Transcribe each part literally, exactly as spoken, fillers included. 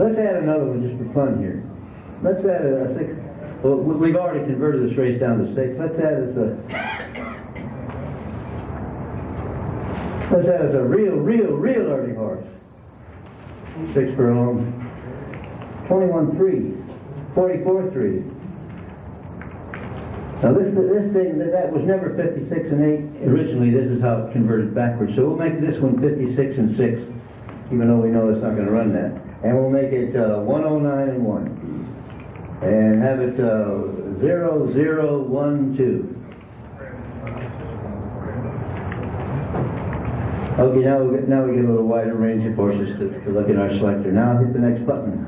Let's add another one just for fun here. Let's add a, a six. Well, we've already converted this race down to six. Let's add as a. Let's add as a real, real, real early horse. Six furlong. twenty-one three. forty-four three. Now this this thing that was never fifty-six and eight. Originally, this is how it converted backwards. So we'll make this one fifty-six and six, even though we know it's not going to run that. And we'll make it uh, one oh nine and one, and have it uh, zero zero one two. Okay, now we get now we get a little wider range of horses to, to look in our selector. Now hit the next button.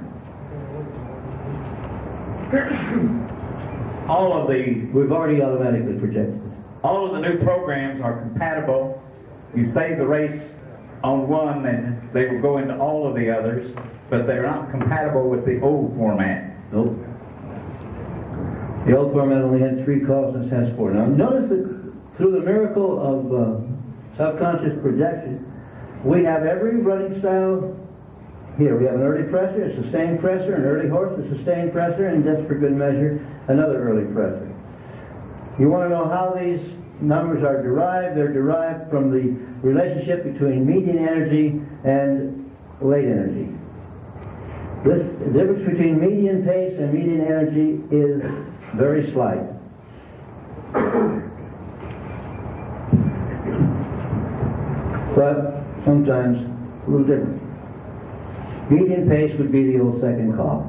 All of the We've already automatically projected. all of the new programs are compatible. You save the race on one, and they will go into all of the others, but they're not compatible with the old format. Nope. The old format only had three calls, and this has four. Now notice that through the miracle of uh, subconscious projection, we have every running style here. We have an early presser, a sustained presser, an early horse, a sustained presser, and just for good measure, another early presser. You want to know how these numbers are derived? They're derived from the relationship between median energy and late energy. This the difference between median pace and median energy is very slight. But sometimes a little different. Median pace would be the old second call.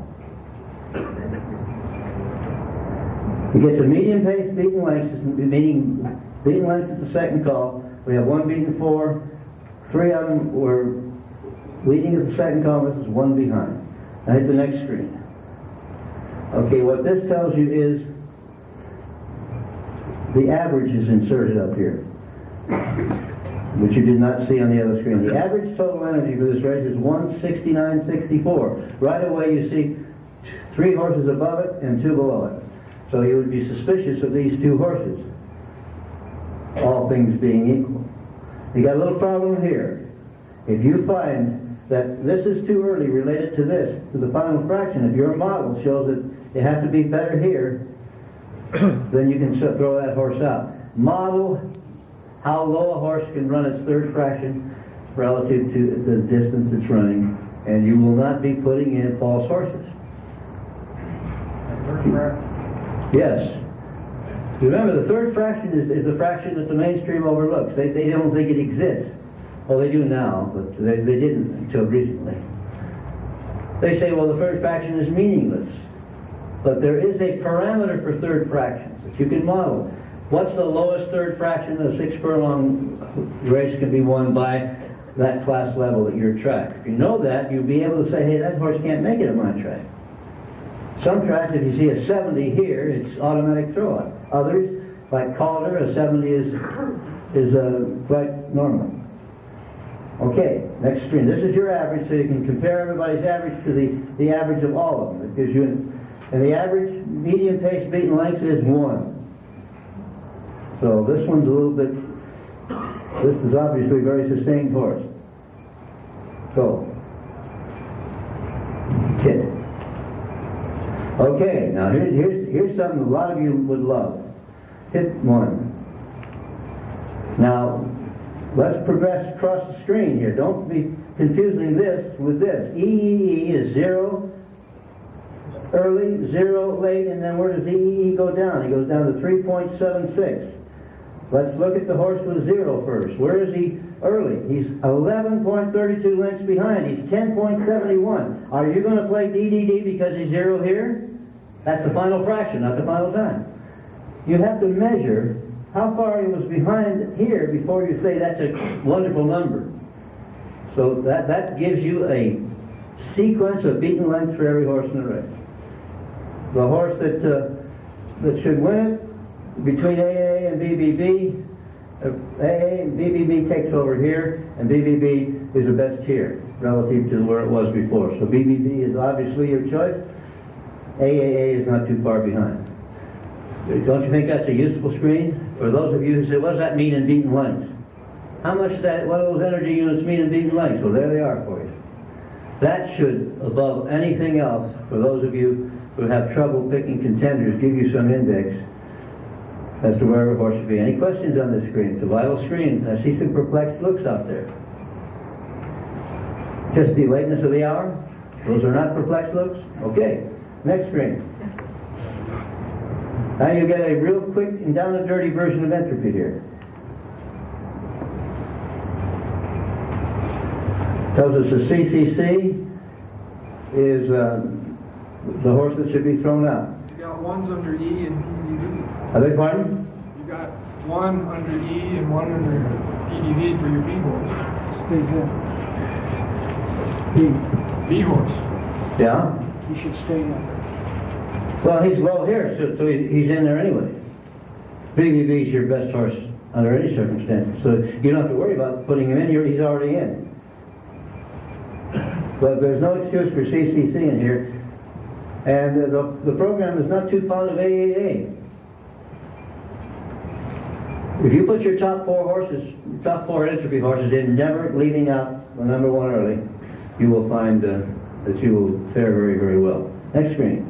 You get to median pace, beaten lengths, meaning beaten lengths at the second call. We have one beaten four, three of them were leading at the second call, this is one behind. Now hit the next screen. Okay, what this tells you is the average is inserted up here, which you did not see on the other screen. The average total energy for this race is one sixty-nine sixty-four. Right away you see three horses above it and two below it. So you would be suspicious of these two horses, all things being equal. You got a little problem here. If you find that this is too early related to this, to the final fraction, if your model shows that it has to be better here, then you can throw that horse out. Model how low a horse can run its third fraction relative to the distance it's running, and you will not be putting in false horses. Yes. Remember, the third fraction is, is the fraction that the mainstream overlooks. They, they don't think it exists. Well, they do now, but they, they didn't until recently. They say, well, the third fraction is meaningless. But there is a parameter for third fractions that you can model. What's the lowest third fraction of a six furlong race can be won by that class level at your track? If you know that, you'll be able to say, hey, that horse can't make it at my track. Some tracks, if you see a seventy here, it's automatic throw-out. Others, like Calder, a seventy is is uh, quite normal. Okay, next screen. This is your average, so you can compare everybody's average to the, the average of all of them. It gives you, and the average median pace beaten length is one. So this one's a little bit, this is obviously a very sustained horse. So, kid. Okay, now here's, here's, here's something a lot of you would love. Hit one. Now, let's progress across the screen here. Don't be confusing this with this. E E E is zero early, zero late, and then where does E E E go down? He goes down to three point seven six. Let's look at the horse with zero first. Where is he early? He's eleven point three two lengths behind. He's ten point seven one. Are you going to play D D D because he's zero here? That's the final fraction, not the final time. You have to measure how far he was behind here before you say that's a wonderful number. So that, that gives you a sequence of beaten lengths for every horse in the race. The horse that uh, that should win it between A A and B B B, uh, A A and B B B takes over here, and B B B is the best here relative to where it was before. So B B B is obviously your choice. A A A is not too far behind. Don't you think that's a useful screen? For those of you who say, what does that mean in beaten lengths? How much does that, what do those energy units mean in beaten lengths? Well, there they are for you. That should, above anything else, for those of you who have trouble picking contenders, give you some index as to where a horse should be. Any questions on this screen? It's a vital screen. I see some perplexed looks out there. Just the lateness of the hour? Those are not perplexed looks? Okay. Next screen. Now you get a real quick and down and dirty version of entropy here. Tells us the C C C is uh, the horse that should be thrown out. You got ones under E and P D V. I beg pardon? You got one under E and one under P D V for your B horse. Stays in. B. B horse. Yeah? He should stay in. Well, he's low here, so, so he, he's in there anyway. B B V is your best horse under any circumstances, so you don't have to worry about putting him in here. He's already in. But there's no excuse for C C C in here, and uh, the, the program is not too fond of A A A. If you put your top four horses, top four entropy horses in, never leaving out the number one early, you will find uh, that you will fare very, very well. Next screen.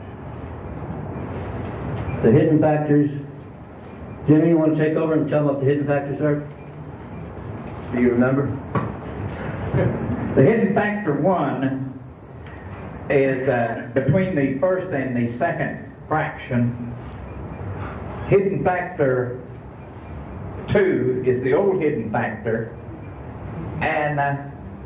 The hidden factors. Jimmy, you want to take over and tell them what the hidden factors are? Do you remember? The hidden factor one is uh, between the first and the second fraction. Hidden factor two is the old hidden factor, and uh,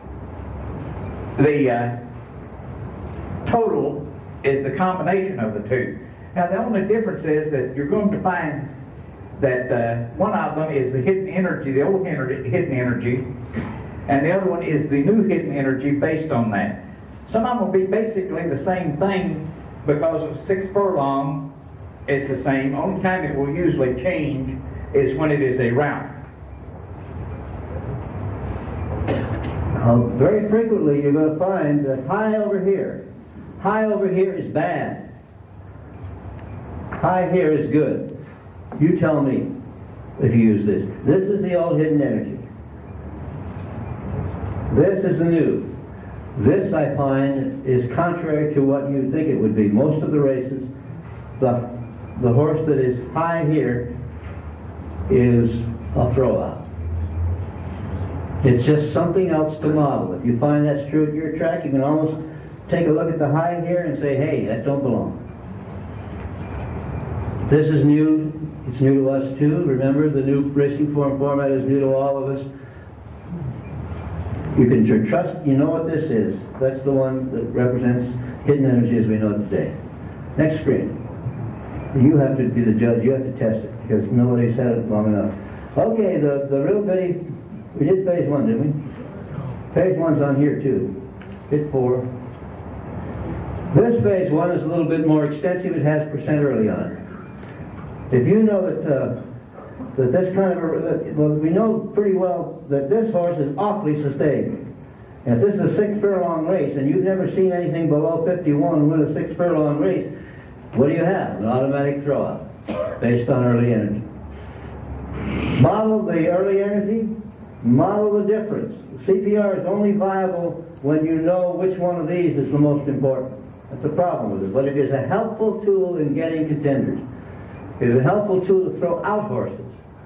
the uh, total is the combination of the two. Now the only difference is that you're going to find that uh, one of them is the hidden energy, the old energy, hidden energy, and the other one is the new hidden energy based on that. Some of them will be basically the same thing because of six furlong is the same. Only time it will usually change is when it is a route. Uh, very frequently you're going to find that high over here, high over here is bad. High here is good. You tell me if you use this. This is the old hidden energy. This is the new. This, I find, is contrary to what you think it would be. Most of the races, the, the horse that is high here is a throwout. It's just something else to model. If you find that's true at your track, you can almost take a look at the high here and say, hey, that don't belong. This is new. It's new to us too. Remember, the new racing form format is new to all of us. You can tr- trust, you know what this is. That's the one that represents hidden energy as we know it today. Next screen. You have to be the judge. You have to test it because nobody's had it long enough. Okay, the, the real bitty, we did phase one, didn't we? Phase one's on here too. Hit four. This phase one is a little bit more extensive. It has percent early on it. If you know that uh, that this kind of a, well, we know pretty well that this horse is awfully sustained. And if this is a six furlong race and you've never seen anything below fifty-one win a six furlong race, what do you have? An automatic throwout based on early energy. Model the early energy, model the difference. C P R is only viable when you know which one of these is the most important. That's the problem with it. But it is a helpful tool in getting contenders. It is a helpful tool to throw out horses.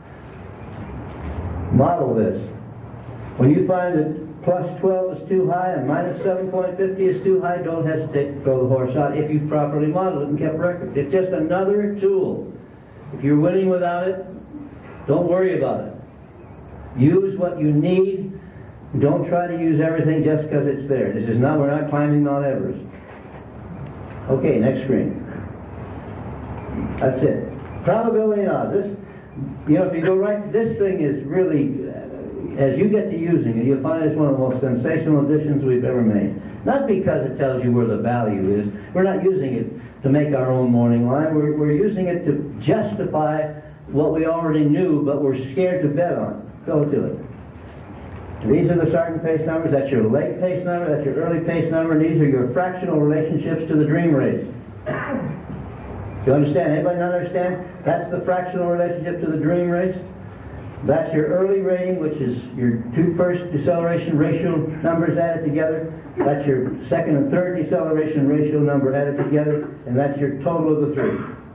Model this. When you find that plus twelve is too high and minus seven point five zero is too high, don't hesitate to throw the horse out if you've properly modeled it and kept record. It's just another tool. If you're winning without it, don't worry about it. Use what you need. Don't try to use everything just because it's there. This is not, we're not climbing Mount Everest. Okay, next screen. That's it. Probability and odds. This, you know, if you go right, this thing is really, uh, as you get to using it, you'll find it's one of the most sensational additions we've ever made. Not because it tells you where the value is. We're not using it to make our own morning line. We're, we're using it to justify what we already knew, but we're scared to bet on. Go to it. These are the starting pace numbers. That's your late pace number. That's your early pace number. And these are your fractional relationships to the dream race. Do you understand? Anybody not understand? That's the fractional relationship to the dream race. That's your early rating, which is your two first deceleration ratio numbers added together. That's your second and third deceleration ratio number added together, and that's your total of the three.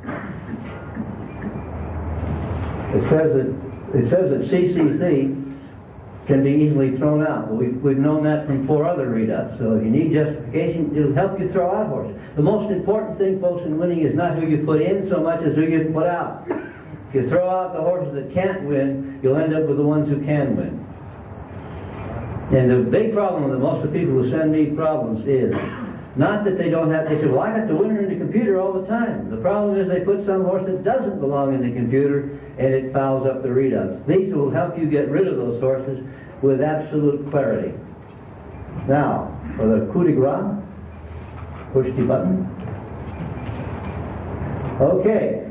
It says that it says that C C C can be easily thrown out. But we've, we've known that from four other readouts. So if you need justification, it'll help you throw out horses. The most important thing, folks, in winning is not who you put in so much as who you put out. If you throw out the horses that can't win, you'll end up with the ones who can win. And the big problem with most of the people who send me problems is not that they don't have, they say, well, I got the winner in the computer all the time. The problem is they put some horse that doesn't belong in the computer and it fouls up the readouts. These will help you get rid of those horses with absolute clarity. Now, for the coup de grace, push the button. Okay.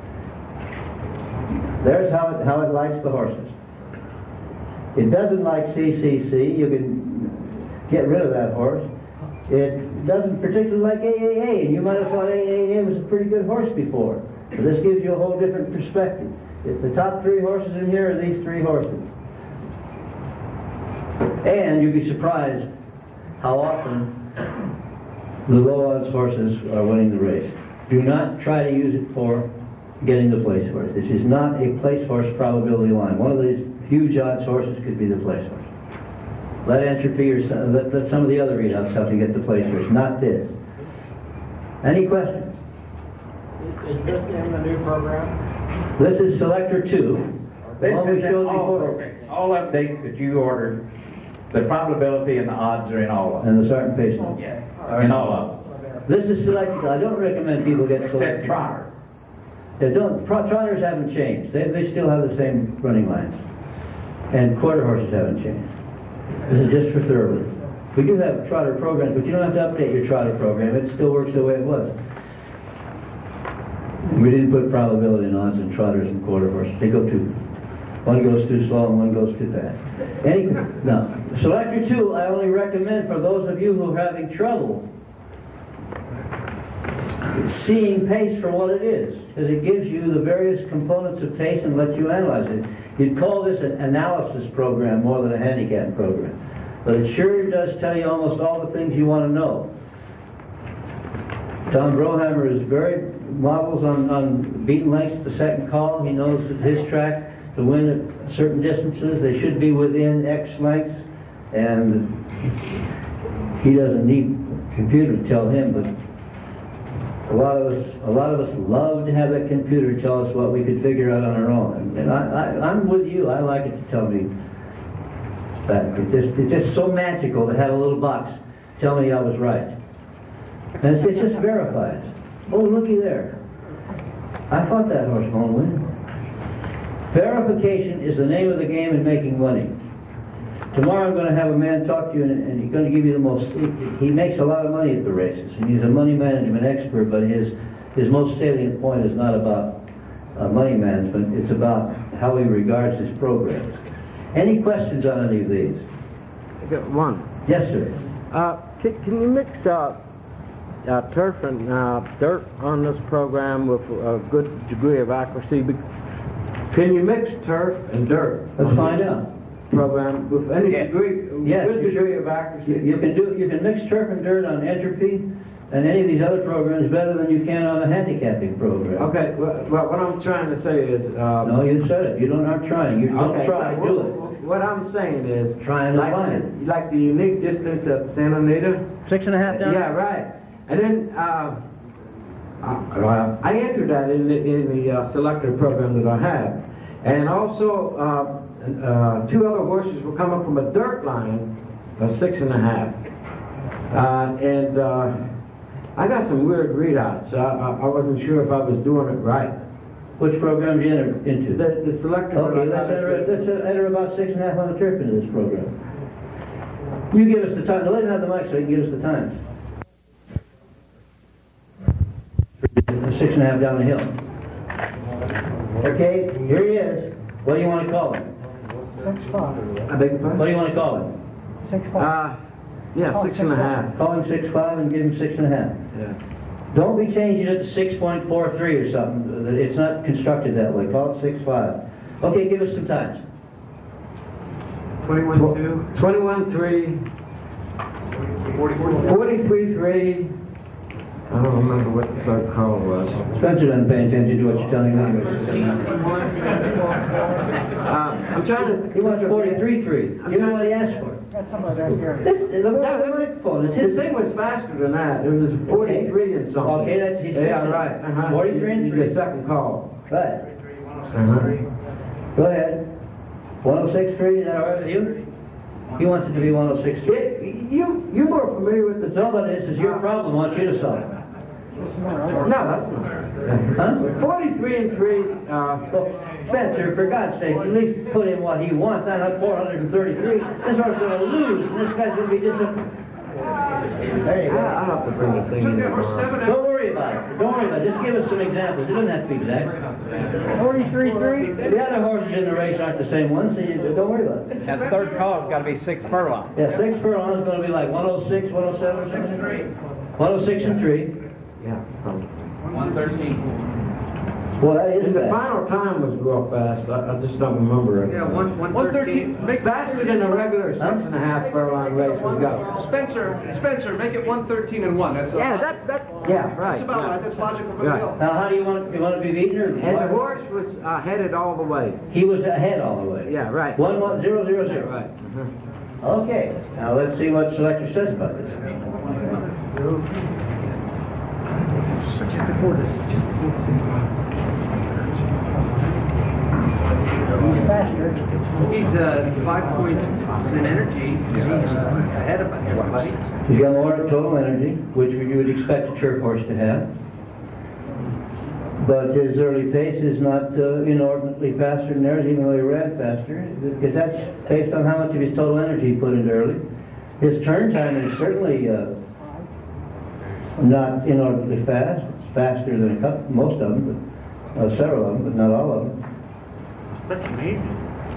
There's how it, how it likes the horses. It doesn't like C C C. You can get rid of that horse. It doesn't particularly like A A A, and you might have thought A A A was a pretty good horse before. But this gives you a whole different perspective. The top three horses in here are these three horses. And you'd be surprised how often the low odds horses are winning the race. Do not try to use it for getting the place horse. This is not a place horse probability line. One of these huge odds horses could be the place horse. Let entropy or some, let, let some of the other readouts help you get the place horse, not this. Any questions? Is this in the new program? This is Selector two. This What we is in showed all, before. all updates that you ordered. The probability and the odds are in all of them. And the Sergeant Pace number. Yeah, in all of them. This is Selector two. I don't recommend people get Except Selector. Trotter. They don't, pro- trotters haven't changed. They, they still have the same running lines. And quarter horses haven't changed. This is just for thoroughly. We do have trotter programs, but you don't have to update your trotter program. It still works the way it was. We didn't put probability and odds in trotters and quarter horses. They go too. One goes too slow and one goes too fast. Any, no. Selector two, I only recommend for those of you who are having trouble seeing pace for what it is, because it gives you the various components of pace and lets you analyze it. You'd call this an analysis program more than a handicap program. But it sure does tell you almost all the things you want to know. Tom Brohammer is very models on, on beaten lengths at the second call. He knows that his track to win at certain distances, they should be within X lengths, and he doesn't need a computer to tell him, but a lot of us, a lot of us love to have that computer tell us what we could figure out on our own. And I, I, I'm with you. I like it to tell me that. It's just, it's just so magical to have a little box tell me I was right. And it's, it's just verified. Oh, looky there. I thought that horse won't win. Verification is the name of the game in making money. Tomorrow I'm going to have a man talk to you, and, and he's going to give you the most, he, he makes a lot of money at the races, and he's a money management expert, but his, his most salient point is not about uh, money management, it's about how he regards his programs. Any questions on any of these? I got one. Yes, sir. Uh, can, can you mix uh, uh, turf and uh, dirt on this program with a good degree of accuracy? Can you mix turf and dirt? Let's find out. Program with any Yeah. degree, Yes, good you degree sure- of accuracy? You, you can do you can mix turf and dirt on entropy and any of these other programs better than you can on a handicapping program. Okay, well, well, what I'm trying to say is... Uh, No, you said it. You don't aren't trying. You don't okay, try. what, Do it. What I'm saying is... Try and like, define it. like the unique distance at Santa Anita. Six and a half down? Yeah, right. And then uh, uh, I entered that in the, in the uh, selector program that I have. And also, uh, uh, two other horses were coming from a dirt line of six and a half. Uh, and uh, I got some weird readouts. I, I, I wasn't sure if I was doing it right. Which program did you enter into? The, the selector... Okay, let's enter, let's enter about six and a half on the turf into this program. You give us the time. Let him have the mic so he can give us the times. Six and a half down the hill. Okay, here he is. What do you want to call him? Six five. I beg your pardon? What do you want to call him? Six five. Uh, yeah, Oh, six and a six half. Call him six five and give him six and a half. Yeah. Don't be changing it to six point four three or something. It's not constructed that way. Call it six five. Okay, give us some times. twenty-one two. twenty-one three, forty-three three. I don't remember what the third call was. Spencer doesn't pay attention to what you're telling me. Uh, I'm trying to. He wants forty-three three. You know what he asked for? That's some of that here. This is the microphone. It's The his thing was faster than that. It was forty-three and something. Okay, that's he's Yeah, fixing it. right. Uh-huh. forty-three and three. The second call. Right. Uh-huh. Go ahead. one oh six three, is that all right with you? He wants it to be one oh six three. It, you, you're more familiar with the... No, but this is your problem. I want you to solve it. No, that's not. Huh? forty-three and three, uh... Well, Spencer, for God's sake, at least put in what he wants, not four hundred thirty-three. This horse is going to lose, and this guy's going to be disappointed. There you go. I'll have to bring the thing in tomorrow. Don't worry about it. Don't worry about it. Just give us some examples. It doesn't have to be exact. Forty-three three. The other horses in the race aren't the same ones, so you don't worry about it. That third call's got to be six furlong. Yeah, six furlongs is going to be like one oh six, one oh seven, something. one oh six and three. Yeah. Um, one thirteen. Well, that is and the bad. final time was real fast. I, I just don't remember it. Yeah, one, one thirteen. Make Faster than a regular six and a half furlong race we got. Spencer, Spencer, make it one thirteen and one. That's Yeah, that, that, yeah, right. That's about yeah. right. That's logical for Right. the hill. Now, how do you want you want to be beaten? Or And the horse was uh, headed all the way. He was ahead all the way. Yeah, right. One one zero zero zero. Right. Uh-huh. Okay. Now let's see what selector says about this. He's faster. He's uh, five points in energy. He's ahead of everybody. He's got more total energy, which you would expect a turf horse to have. But his early pace is not uh, inordinately faster than theirs, even though he ran faster, because that's based on how much of his total energy he put into early. His turn time is certainly uh, not inordinately fast. It's faster than a couple, most of them, but, uh, several of them, but not all of them. That's amazing.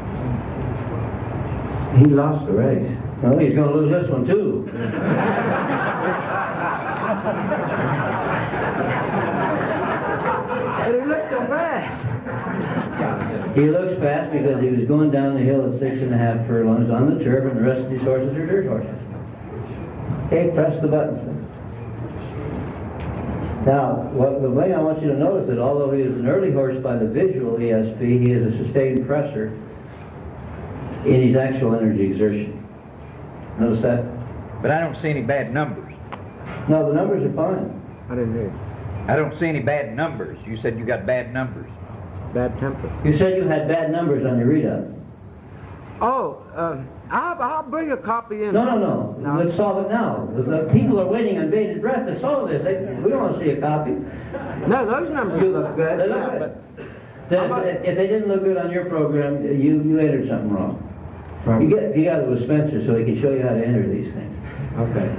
He lost the race. Well, he's going to lose this one too. And he looks so fast. He looks fast because he was going down the hill at six and a half furlongs on the turf, and the rest of these horses are dirt horses. Okay, press the buttons. Now, what, the thing I want you to notice that although he is an early horse by the visual E S P, he is a sustained presser in his actual energy exertion. Notice that? But I don't see any bad numbers. No, the numbers are fine. I didn't hear. I don't see any bad numbers. You said you got bad numbers. Bad temper. You said you had bad numbers on your readout. Oh, uh, I'll, I'll bring a copy in. No, no, no. No. Let's solve it now. The, the people are waiting on bated breath to solve this. They, we don't want to see a copy. No, those numbers look good. They look yeah, good. but Then, if if they didn't look good on your program, you, you entered something wrong. Right. You get you got it with Spencer so he can show you how to enter these things. Okay.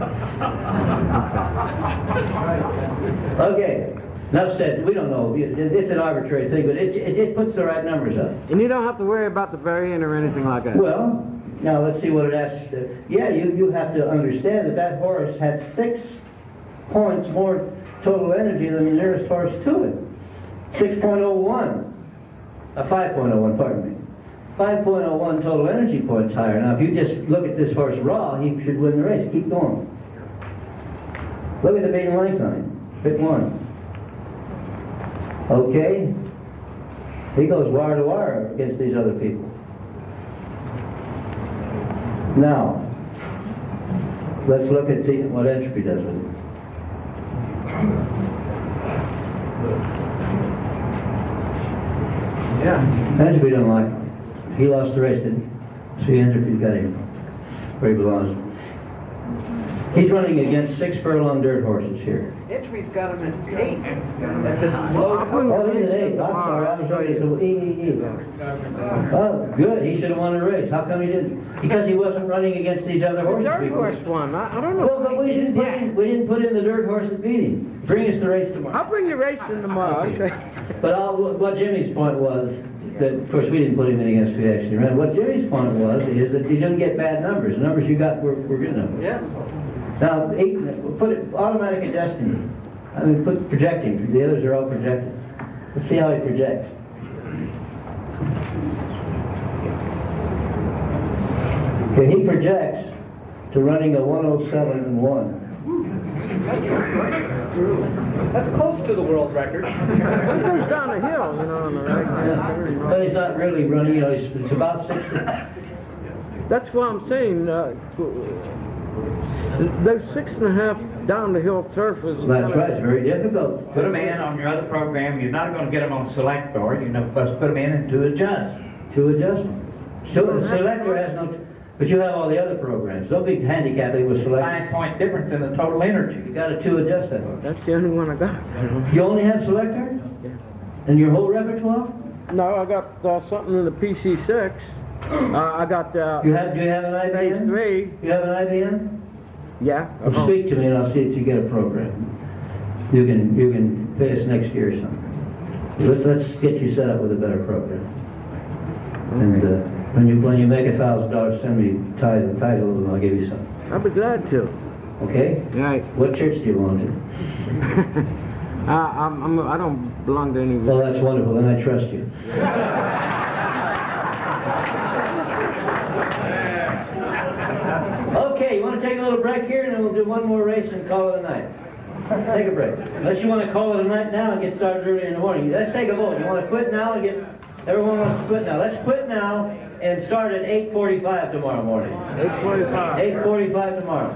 Okay. Enough said. We don't know. It- It's an arbitrary thing, but it, it, it puts the right numbers up. And you don't have to worry about the variant or anything like that. Well, now let's see what it asks. Uh, yeah, you, you have to understand that that horse had six points more total energy than the nearest horse to it. six point oh one. Uh, five point oh one, pardon me. five point oh one total energy points higher. Now, if you just look at this horse raw, he should win the race. Keep going. Look at the maiden length on him. Pick one. Okay. He goes wire to wire against these other people. Now, let's look at see what entropy does with it. Yeah. Entropy doesn't like him. He lost the race, didn't he? See, entropy's got him where he belongs. He's running against six furlong dirt horses here. Entry's got him at eight. At the low. Oh, he's at eight. I'm sorry, I'm sorry. It's a E E E. Oh, good. He should have won the race. How come he didn't? Because he wasn't running against these other The horses. dirt before. horse won. I, I don't know. Well, but we didn't put in, we didn't put in the dirt horse that beat him. Bring us the race tomorrow. I'll bring you racing tomorrow. Okay. But all, what Jimmy's point was that, of course, we didn't put him in against who actually ran. What Jimmy's point was is that you didn't get bad numbers. The numbers you got were, were good numbers. Yeah. Now, he, put it automatic and destiny. I mean, put projecting. The others are all projected. Let's see how he projects. Okay, he projects to running a one oh seven one. That's close to the world record. He goes down the hill, you know, on the right hand. But he's not really running, you know, it's, it's about sixty. That's what I'm saying. Uh, those six and a half down the hill turf is. That's right, it's very difficult. Put them in on your other program. You're not going to get them on selector. You know, first put them in and to adjust. To adjust. So the selector has no, but you have all the other programs. Don't be handicapping with selector. Five point difference in the total energy. You got a two adjust that one. That's the only one I got. You only have selector? Yeah. In your whole repertoire? No, I got uh, something in the P C six. Uh, I got uh, You have? Do you have an I B phase M? three. You have an I B M? Yeah. Well, Uh-huh. speak to me and I'll see if you get a program. You can you can pay us next year or something. Let's let's get you set up with a better program. And uh, when you when you make a thousand dollars, send me title titles and I'll give you some. I'll be glad to. Okay? Right. What church do you belong to? I, I'm, I'm, I don't belong to any. Well, that's wonderful. Then I trust you. Okay, you want to take a little break here, and then we'll do one more race and call it a night. Take a break. Unless you want to call it a night now and get started early in the morning. Let's take a vote. You want to quit now and get... Everyone wants to quit now. Let's quit now and start at eight forty-five tomorrow morning. eight forty-five. eight forty-five tomorrow.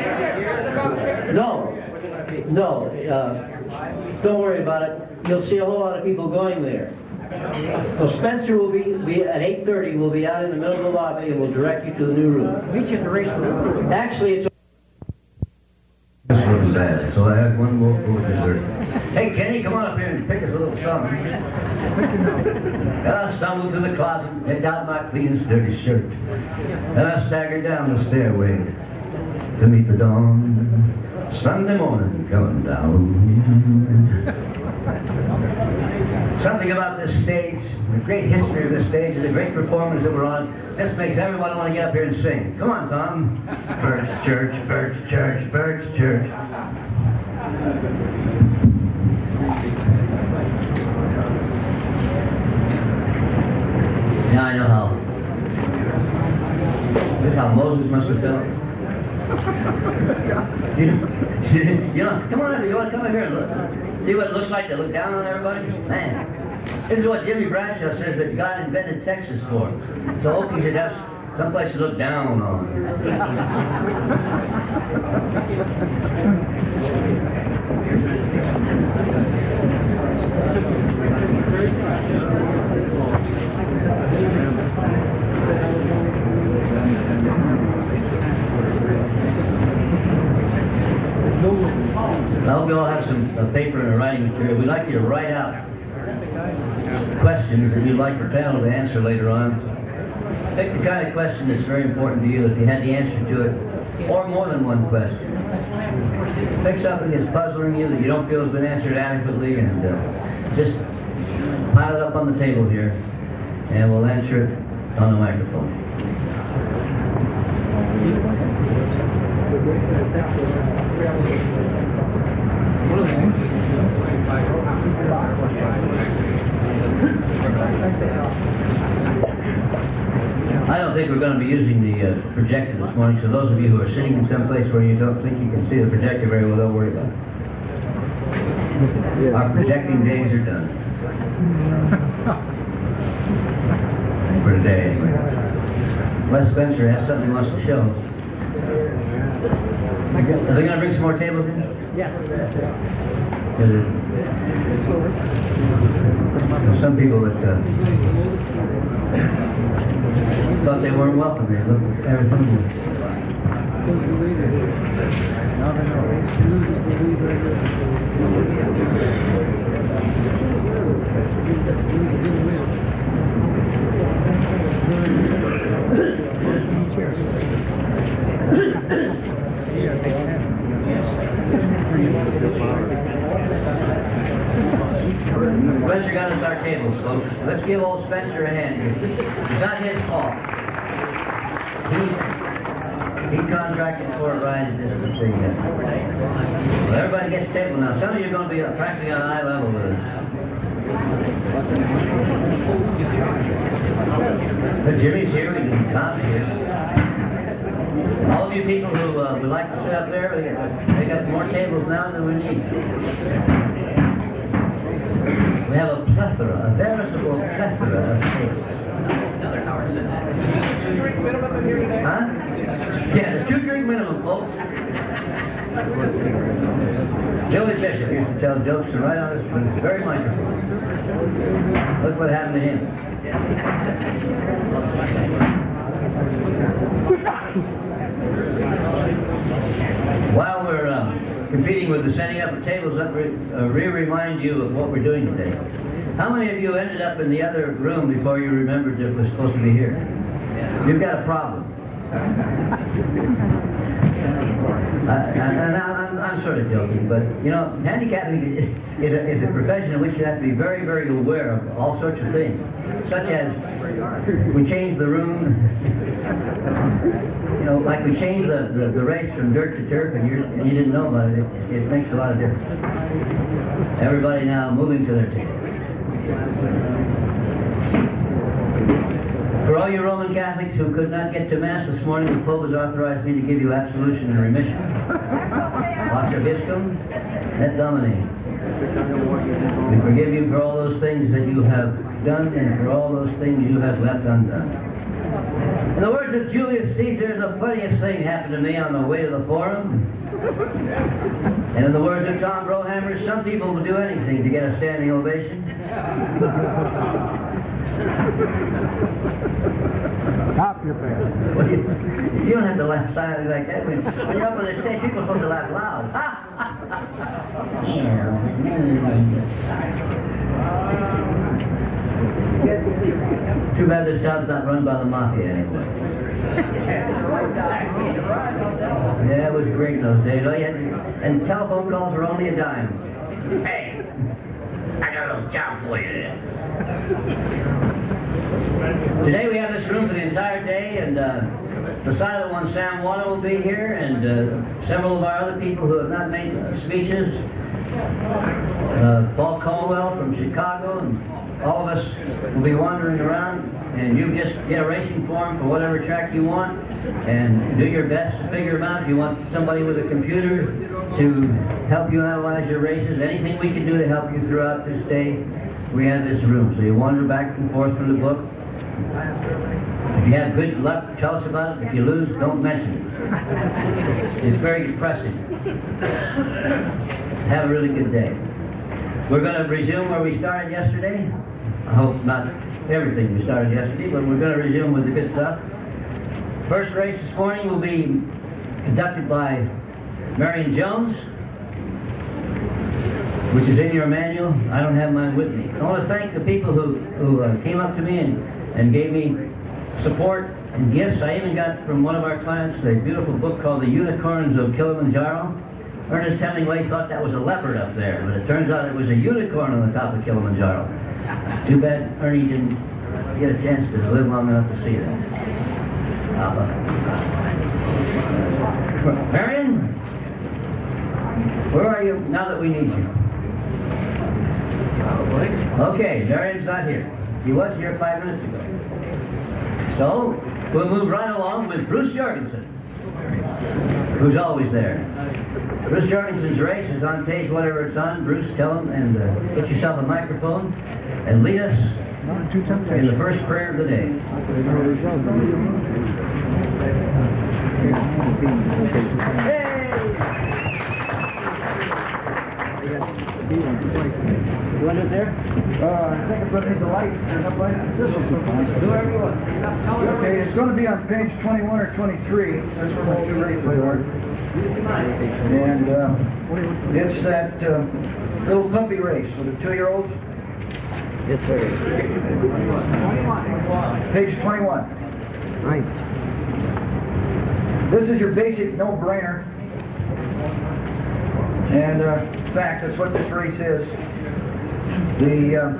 No. No. Uh, don't worry about it. You'll see a whole lot of people going there. Well, Spencer will be, be at eight thirty. We'll be out in the middle of the lobby and we'll direct you to the new room. Meet you at the race room. Actually, it's... This was sad, so I had one more for dessert. Hey, Kenny, come on up here and pick us a little song. And I stumbled to the closet, picked out my cleanest dirty shirt. And I staggered down the stairway to meet the dawn. Sunday morning coming down. Something about this stage, the great history of this stage, and the great performance that we're on, just makes everyone want to get up here and sing. Come on, Tom. Bird's Church, Bird's Church, Bird's Church. Now I know how. This is how Moses must have felt. You know, you know, come on, you want to come over here and look. See what it looks like to look down on everybody? Man, this is what Jimmy Bradshaw says that God invented Texas for. So Okie should have someplace to look down on. I hope you all have some uh, paper and a writing material. We'd like you to write out questions that you'd like the panel to answer later on. Pick the kind of question that's very important to you if you had the answer to it, or more than one question. Pick something that's puzzling you that you don't feel has been answered adequately, and uh, just pile it up on the table here, and we'll answer it on the microphone. I don't think we're going to be using the uh, projector this morning, so those of you who are sitting in some place where you don't think you can see the projector very well, don't worry about it. Our projecting days are done. For today, anyway. Les Spencer has something he wants to show. Are they going to bring some more tables in? Yeah. There's some people that uh, thought they weren't welcome. They looked at everything. Spencer got us our tables, folks. Let's give old Spencer a hand here. It's not his fault. He, he contracted for a ride at distance. Well, everybody gets a table now. Some of you are going to be practically on eye level with us. But Jimmy's here, and Tom's here. All of you people who uh, would like to sit up there, we got, we got more tables now than we need. We have a plethora, a veritable plethora of tables. Another Howard said that. Is this a two-drink minimum in here today? Huh? Yeah, the two-drink minimum, folks. Joey Bishop used to tell jokes and right on his, with his very microphone. Look what happened to him. While we're uh, competing with the setting up of tables, let me uh, re-remind you of what we're doing today. How many of you ended up in the other room before you remembered it was supposed to be here? You've got a problem. Uh, and I'm, I'm sort of joking, but you know, handicapping is a, is a profession in which you have to be very, very aware of all sorts of things, such as we changed the room, you know, like we changed the, the, the race from dirt to turf, and, you're, and you didn't know about it. it. It makes a lot of difference. Everybody now moving to their table. For all you Roman Catholics who could not get to Mass this morning, the Pope has authorized me to give you absolution and remission. Vox Obiscum et Domini. We forgive you for all those things that you have done and for all those things you have left undone. In the words of Julius Caesar, the funniest thing happened to me on the way to the Forum. And in the words of Tom Brohammer, some people will do anything to get a standing ovation. Top your pants. Well, you, you don't have to laugh silently like that. When, when you're up on the stage, people are supposed to laugh loud. Too bad this town's not run by the mafia anymore. Yeah, it was great in those days. Oh, yeah. And telephone calls were only a dime. Hey, I got a little job for you today. Today we have this room for the entire day, and uh, the silent one, Sam Warner, will be here, and uh, several of our other people who have not made speeches. Uh, Paul Caldwell from Chicago, and all of us will be wandering around, and you just get a racing form for whatever track you want, and do your best to figure them out. If you want somebody with a computer to help you analyze your races, anything we can do to help you throughout this day, we have this room. So you wander back and forth through the book. If you have good luck, tell us about it. If you lose, don't mention it. It's very depressing. Have a really good day. We're going to resume where we started yesterday. I hope not everything we started yesterday, but we're going to resume with the good stuff. First race this morning will be conducted by Marion Jones, which is in your manual. I don't have mine with me. I want to thank the people who, who uh, came up to me and, and gave me support and gifts. I even got from one of our clients a beautiful book called The Unicorns of Kilimanjaro. Ernest Hemingway thought that was a leopard up there, but it turns out it was a unicorn on the top of Kilimanjaro. Too bad Ernie didn't get a chance to live long enough to see that. Uh, Marion, where are you now that we need you? Okay, Marion's not here. He was here five minutes ago. So, we'll move right along with Bruce Jorgensen, who's always there. Bruce Jorgensen's race is on page whatever it's on. Bruce, tell him, and uh, get yourself a microphone, and lead us in the first prayer of the day. You want it there? Uh, I think I'm going to need the light. This will be fine. Do whatever you want. Okay, it's going to be on page twenty-one or twenty-three. That's where my two races are. And uh, it's that uh, little puppy race with the two-year-olds. Yes, sir. Page twenty-one. Right. This is your basic no-brainer. And uh, in fact, that's what this race is. The uh,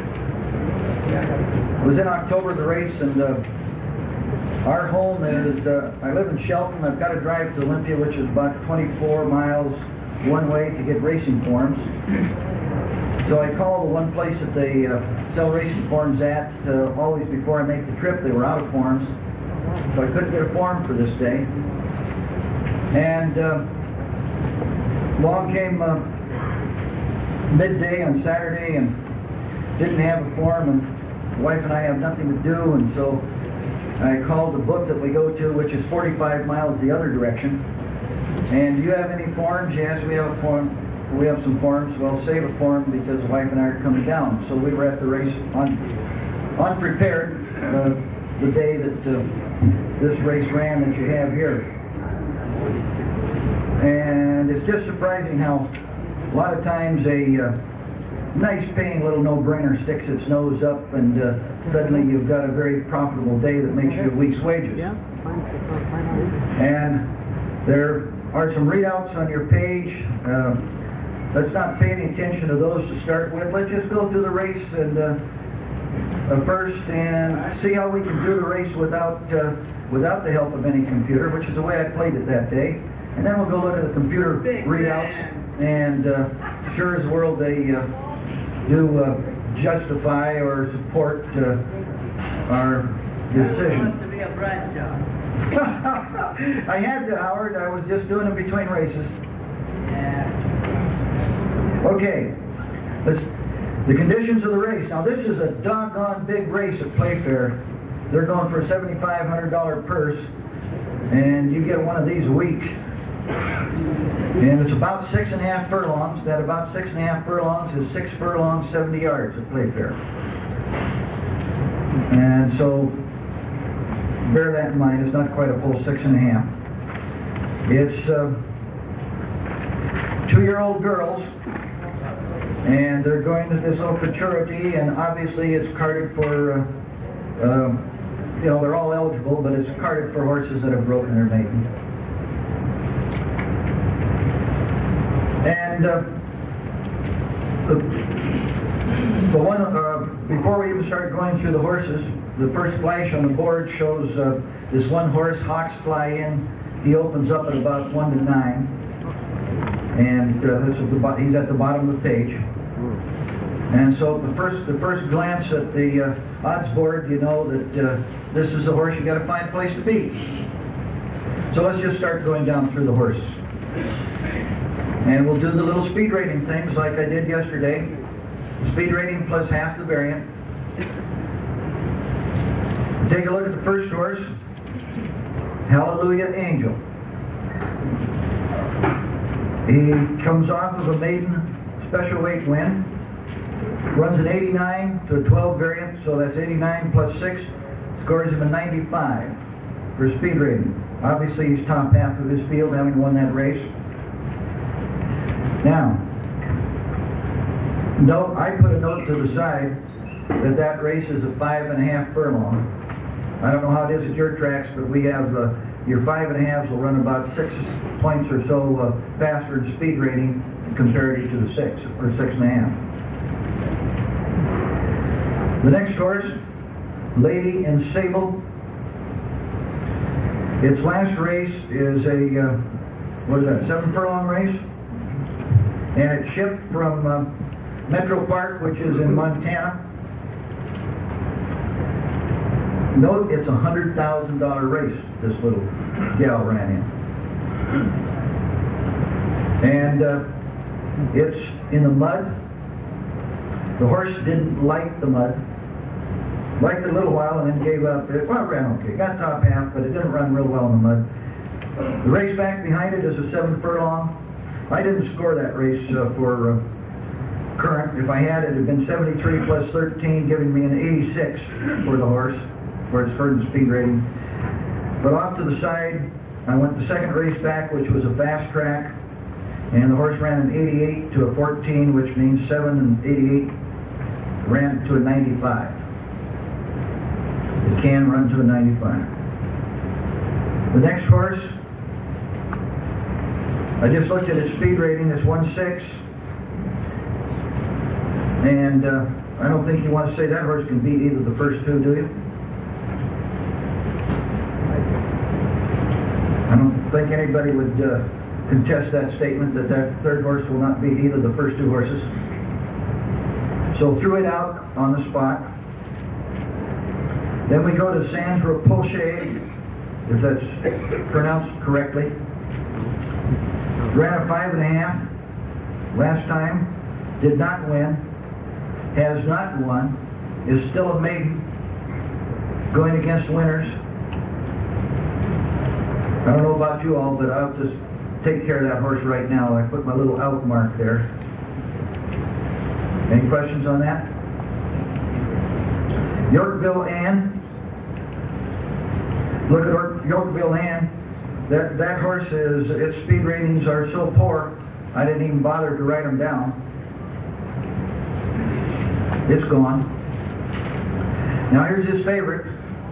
it was in October, the race, and uh, our home is, uh, I live in Shelton. I've got to drive to Olympia, which is about twenty-four miles one way to get racing forms. So I call the one place that they uh, sell racing forms at, uh, always before I make the trip. They were out of forms. so I couldn't get a form for this day. And uh, along came uh, midday on Saturday and didn't have a form, and the wife and I have nothing to do, and so I called the book that we go to, which is forty-five miles the other direction. And do you have any forms? Yes, we have a form. We have some forms. Well, save a form because the wife and I are coming down. So we were at the race un, unprepared uh, the day that uh, this race ran that you have here. And it's just surprising how a lot of times a uh, nice paying little no-brainer sticks its nose up, and uh, suddenly you've got a very profitable day that makes you a week's wages. And there are some readouts on your page. Uh, let's not pay any attention to those to start with. Let's just go through the race and uh, uh, first and see how we can do the race without uh, without the help of any computer, which is the way I played it that day. And then we'll go look at the computer readouts, and uh, sure as the world they uh, do uh, justify or support uh, our decision. To be a bright job. I had to, Howard. I was just doing them between races. Yeah. Okay. Let's, the conditions of the race. Now, this is a doggone big race at Playfair. They're going for a seven thousand five hundred dollars purse, and you get one of these a week. And it's about six and a half furlongs. That about six and a half furlongs is six furlongs, seventy yards at Playfair. And so, bear that in mind. It's not quite a full six and a half. It's uh, two-year-old girls, and they're going to this little futurity, and obviously it's carded for, uh, uh, you know, they're all eligible, but it's carded for horses that have broken their maiden. And uh, the, the one, uh, before we even start going through the horses, the first flash on the board shows uh, this one horse, Hawks Fly In. He opens up at about one to nine, and uh, this is the bo- he's at the bottom of the page. And so the first the first glance at the uh, odds board, you know that uh, this is a horse you got to find a place to beat. So let's just start going down through the horses. And we'll do the little speed rating things like I did yesterday. Speed rating plus half the variant. Take a look at the first horse, Hallelujah Angel. He comes off of a maiden special weight win. Runs an eighty-nine to a twelve variant, so that's eighty-nine plus six. Scores him a ninety-five for speed rating. Obviously he's top half of his field, having won that race. Now, note, I put a note to the side that that race is a five and a half furlong. I don't know how it is at your tracks, but we have uh, your five and a halves will run about six points or so uh, faster in speed rating compared to the six or six and a half. The next horse, Lady in Sable. Its last race is a uh, what is that? Seven furlong race. And it shipped from uh, Metro Park, which is in Montana. Note, it's a one hundred thousand dollars race this little gal ran in. And uh, it's in the mud. The horse didn't like the mud. Liked it a little while and then gave up. It well, it ran okay. Got top half, but it didn't run real well in the mud. The race back behind it is a seven furlong. I didn't score that race uh, for uh, current. If I had, it had been seventy-three plus thirteen, giving me an eighty-six for the horse, for its current speed rating. But off to the side, I went the second race back, which was a fast track, and the horse ran an eighty-eight to a fourteen, which means seven and eighty-eight ran to a ninety-five. It can run to a ninety-five. The next horse, I just looked at its speed rating. It's one six. And uh, I don't think you want to say that horse can beat either of the first two, do you? I don't think anybody would uh, contest that statement that that third horse will not beat either of the first two horses. So threw it out on the spot. Then we go to Sans Repouche. if that's pronounced correctly. Ran a five and a half last time, did not win, has not won, is still a maiden, going against winners. I don't know about you all, but I'll just take care of that horse right now. I put my little out mark there. Any questions on that? Yorkville Ann. Look at Or- Yorkville Ann. That, that horse is, its speed ratings are so poor, I didn't even bother to write them down. It's gone. Now here's his favorite.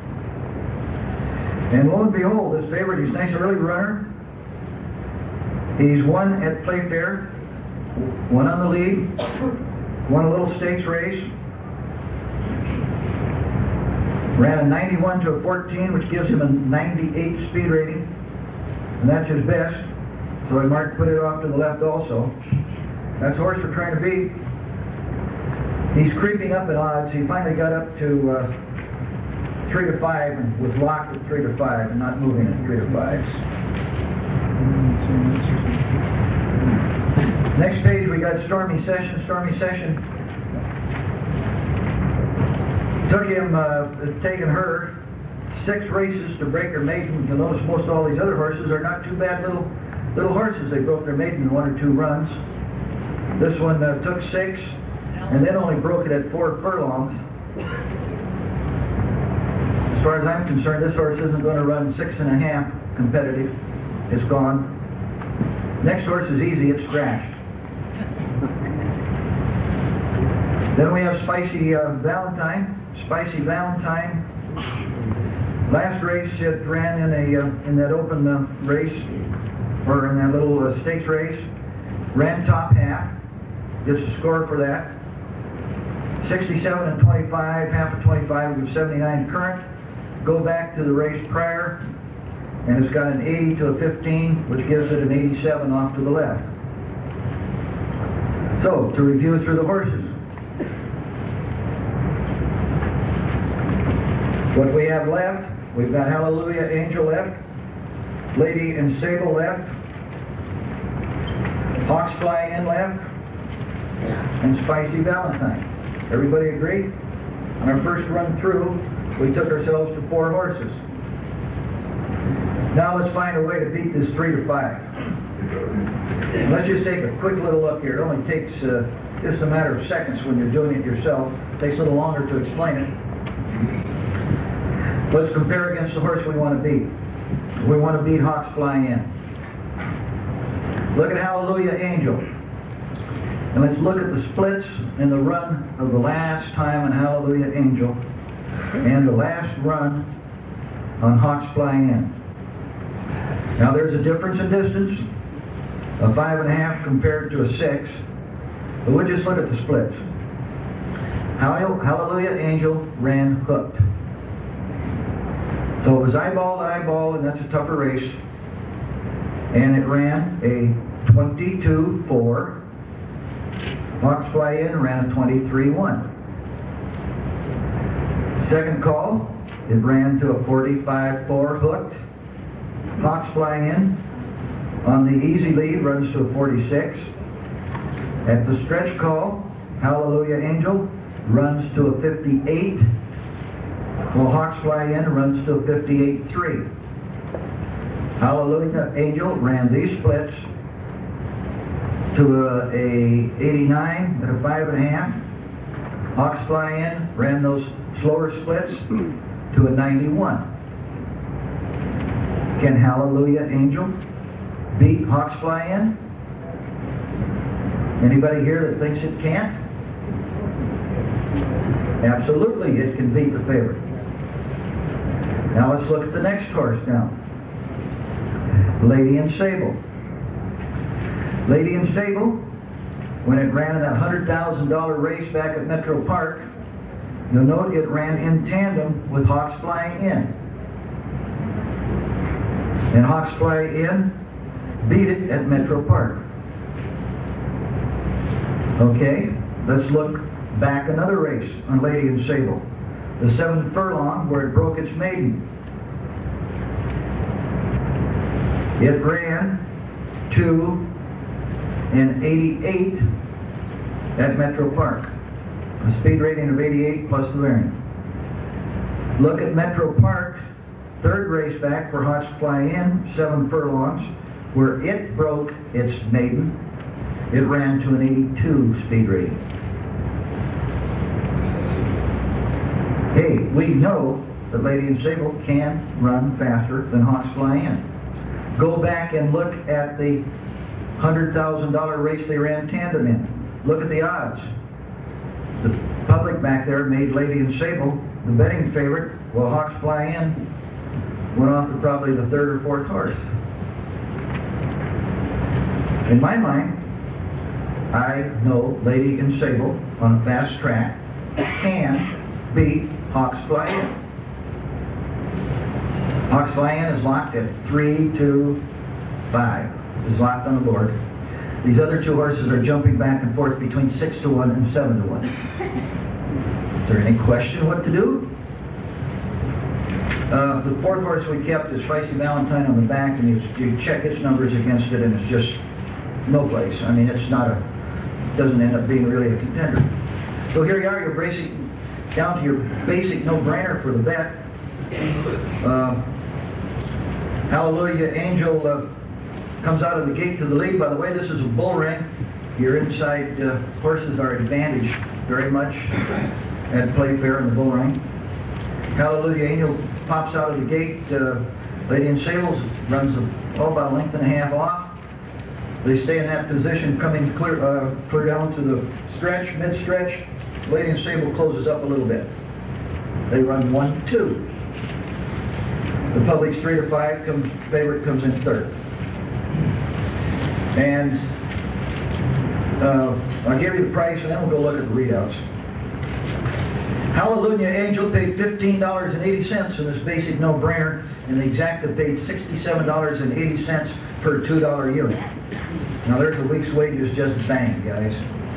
And lo and behold, this favorite, he's a nice early runner. He's won at Playfair, won on the lead, won a little stakes race, ran a ninety-one to a fourteen, which gives him a ninety-eight speed rating, and that's his best. So I marked, put it off to the left also. That's the horse we're trying to beat. He's creeping up in odds. He finally got up to uh, three to five and was locked at three to five and not moving at three to five. Next page we got Stormy Session. Stormy Session took him, uh, taking her six races to break her maiden. You'll notice most all these other horses are not too bad little little horses. They broke their maiden in one or two runs. This one uh, took six and then only broke it at four furlongs. As far as I'm concerned, this horse isn't going to run six and a half competitive. It's gone. Next horse is easy. It's scratched. Then we have Spicy uh, Valentine. Spicy Valentine. Last race it ran in a uh, in that open uh, race, or in that little uh, stakes race. Ran top half. Gets a score for that. sixty-seven and twenty-five, half of twenty-five with seventy-nine current. Go back to the race prior, and it's got an eighty to a fifteen, which gives it an eighty-seven off to the left. So, to review through the horses. What we have left, we've got Hallelujah Angel left, Lady and Sable left, Hawks Fly In left, and Spicy Valentine. Everybody agree? On our first run through, we took ourselves to four horses. Now let's find a way to beat this three to five. Let's just take a quick little look here. It only takes uh, just a matter of seconds when you're doing it yourself. It takes a little longer to explain it. Let's compare against the horse we want to beat. We want to beat Hawks Fly In. Look at Hallelujah Angel. And let's look at the splits in the run of the last time on Hallelujah Angel and the last run on Hawks Fly In. Now there's a difference in distance, a five and a half compared to a six, but we'll just look at the splits. Hallelujah Angel ran hooked. So it was eyeball to eyeball, and that's a tougher race. And it ran a twenty-two four. Hawks Fly In ran a twenty-three one. Second call, it ran to a forty-five four hooked. Hawks Fly In on the easy lead runs to a forty-six. At the stretch call, Hallelujah Angel runs to a fifty-eight. Well, Hawks Fly In runs to a fifty-eight three. Hallelujah Angel ran these splits to a, a eighty-nine at a five and a half. Hawks Fly In ran those slower splits to a ninety-one. Can Hallelujah Angel beat Hawks Fly In? Anybody here that thinks it can't? Absolutely, it can beat the favorite. Now let's look at the next horse now. Lady and Sable. Lady and Sable, when it ran in that one hundred thousand dollar race back at Metro Park, you'll note it ran in tandem with Hawks Fly In. And Hawks Fly In beat it at Metro Park. Okay, let's look back another race on Lady and Sable. The seventh furlong where it broke its maiden. It ran to an eighty-eight at Metro Park. A speed rating of eighty-eight plus the variant. Look at Metro Park, third race back for Hawks Fly In, seven furlongs, where it broke its maiden. It ran to an eighty-two speed rating. Hey, we know that Lady and Sable can run faster than Hawks Fly In. Go back and look at the one hundred thousand dollar race they ran tandem in. Look at the odds. The public back there made Lady and Sable the betting favorite, while Hawks Fly In went off to probably the third or fourth horse. In my mind, I know Lady and Sable on a fast track can beat Hawks Fly In. Hawks Fly In is locked at three, two, five. Is locked on the board. These other two horses are jumping back and forth between six to one and seven to one. Is there any question what to do? Uh, the fourth horse we kept is Feisty Valentine on the back, and you, you check its numbers against it, and it's just no place. I mean, it's not a, doesn't end up being really a contender. So here you are, your basic, down to your basic no-brainer for the bet. Uh, Hallelujah Angel uh, comes out of the gate to the lead. By the way, this is a bull ring. Your inside uh, horses are advantaged very much at Playfair in the bull ring. Hallelujah Angel pops out of the gate. Uh, Lady and Sable runs a, oh, about a length and a half off. They stay in that position, coming clear, uh, clear down to the stretch, mid-stretch. Lady and Sable closes up a little bit. They run one, two. The public's three to five. Comes, favorite comes in third. And uh, I'll give you the price, and then we'll go look at the readouts. Hallelujah Angel paid fifteen dollars and eighty cents in this basic no-brainer, and the Exacta paid sixty-seven dollars and eighty cents per two dollar unit. Now there's a week's wages just bang, guys.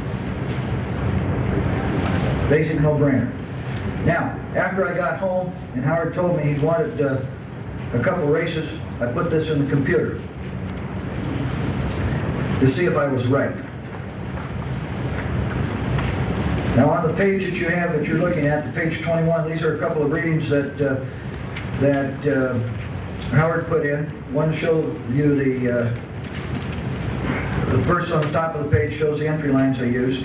Basic no-brainer. Now, after I got home, and Howard told me he wanted uh, a couple races, I put this in the computer to see if I was right. Now on the page that you have that you're looking at, the page twenty-one, these are a couple of readings that uh, that uh, Howard put in. One shows you the uh, the first on the top of the page shows the entry lines I used.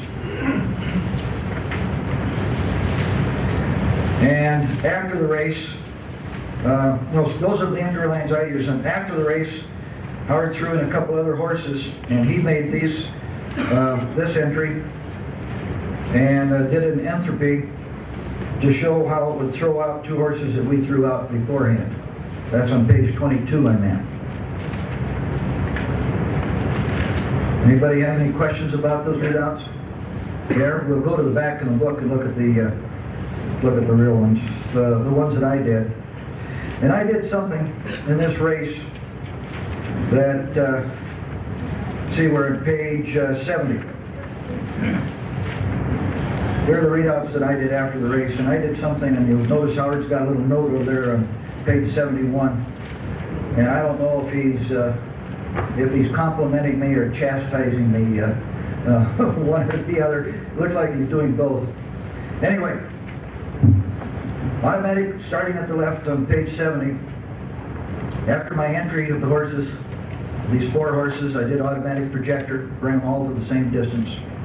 And after the race, uh, no, those are the entry lines I used. And after the race, Howard threw in a couple other horses, and he made these uh, this entry. And uh, did an entropy to show how it would throw out two horses that we threw out beforehand. That's on page twenty-two, I'm at. Anybody have any questions about those readouts? There, we'll go to the back of the book and look at the uh, look at the real ones, the, the ones that I did. And I did something in this race that, uh, see, we're at page uh, seventy. Here are the readouts that I did after the race, and I did something, and you'll notice Howard's got a little note over there on page seventy-one. And I don't know if he's uh, if he's complimenting me or chastising me, uh, uh, one or the other. It looks like he's doing both. Anyway, automatic, starting at the left on page seventy. After my entry of the horses, these four horses, I did automatic projector, bring them all to the same distance.